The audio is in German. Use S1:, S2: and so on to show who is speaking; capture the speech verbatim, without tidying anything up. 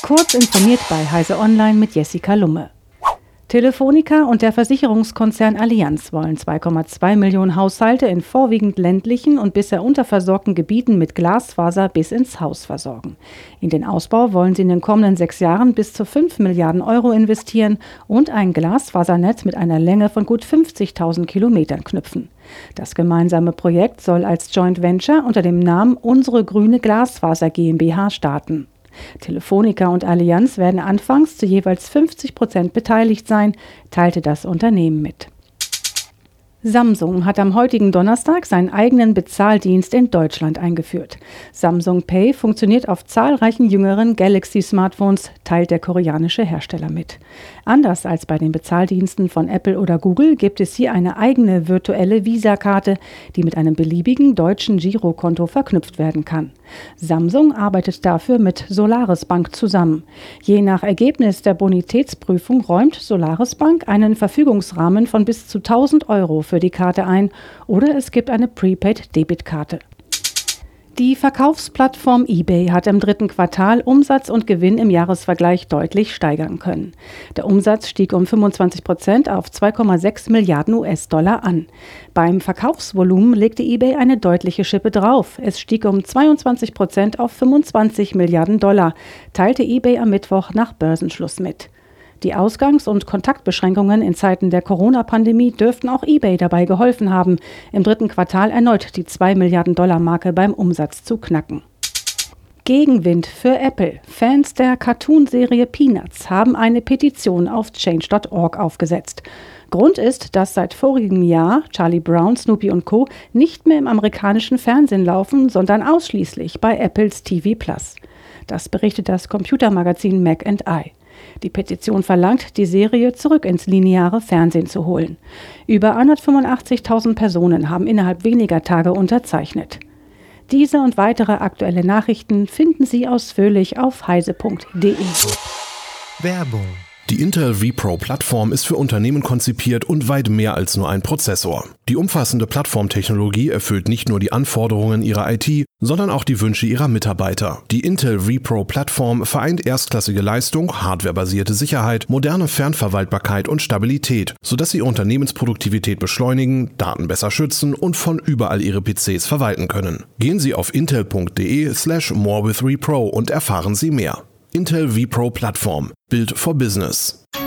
S1: Kurz informiert bei Heise Online mit Jessica Lumme. Telefonica und der Versicherungskonzern Allianz wollen zwei Komma zwei Millionen Haushalte in vorwiegend ländlichen und bisher unterversorgten Gebieten mit Glasfaser bis ins Haus versorgen. In den Ausbau wollen sie in den kommenden sechs Jahren bis zu fünf Milliarden Euro investieren und ein Glasfasernetz mit einer Länge von gut fünfzigtausend Kilometern knüpfen. Das gemeinsame Projekt soll als Joint Venture unter dem Namen Unsere Grüne Glasfaser GmbH starten. Telefonica und Allianz werden anfangs zu jeweils fünfzig Prozent beteiligt sein, teilte das Unternehmen mit. Samsung hat am heutigen Donnerstag seinen eigenen Bezahldienst in Deutschland eingeführt. Samsung Pay funktioniert auf zahlreichen jüngeren Galaxy-Smartphones, teilt der koreanische Hersteller mit. Anders als bei den Bezahldiensten von Apple oder Google gibt es hier eine eigene virtuelle Visa-Karte, die mit einem beliebigen deutschen Girokonto verknüpft werden kann. Samsung arbeitet dafür mit Solaris Bank zusammen. Je nach Ergebnis der Bonitätsprüfung räumt Solaris Bank einen Verfügungsrahmen von bis zu tausend Euro für die Karte ein oder es gibt eine Prepaid-Debitkarte. Die Verkaufsplattform eBay hat im dritten Quartal Umsatz und Gewinn im Jahresvergleich deutlich steigern können. Der Umsatz stieg um fünfundzwanzig Prozent auf zwei Komma sechs Milliarden U S-Dollar an. Beim Verkaufsvolumen legte eBay eine deutliche Schippe drauf. Es stieg um zweiundzwanzig Prozent auf fünfundzwanzig Milliarden Dollar, teilte eBay am Mittwoch nach Börsenschluss mit. Die Ausgangs- und Kontaktbeschränkungen in Zeiten der Corona-Pandemie dürften auch eBay dabei geholfen haben, im dritten Quartal erneut die zwei Milliarden Dollar Marke beim Umsatz zu knacken. Gegenwind für Apple. Fans der Cartoon-Serie Peanuts haben eine Petition auf change Punkt org aufgesetzt. Grund ist, dass seit vorigem Jahr Charlie Brown, Snoopy und Co. nicht mehr im amerikanischen Fernsehen laufen, sondern ausschließlich bei Apples T V Plus. Das berichtet das Computermagazin Mac and I. Die Petition verlangt, die Serie zurück ins lineare Fernsehen zu holen. Über hundertfünfundachtzigtausend Personen haben innerhalb weniger Tage unterzeichnet. Diese und weitere aktuelle Nachrichten finden Sie ausführlich auf heise punkt de.
S2: Werbung. Die Intel vPro-Plattform ist für Unternehmen konzipiert und weit mehr als nur ein Prozessor. Die umfassende Plattformtechnologie erfüllt nicht nur die Anforderungen ihrer I T, sondern auch die Wünsche ihrer Mitarbeiter. Die Intel vPro-Plattform vereint erstklassige Leistung, hardwarebasierte Sicherheit, moderne Fernverwaltbarkeit und Stabilität, sodass sie ihre Unternehmensproduktivität beschleunigen, Daten besser schützen und von überall ihre P Cs verwalten können. Gehen Sie auf intel punkt de slash more with vPro und erfahren Sie mehr. Intel vPro Plattform. Built for Business.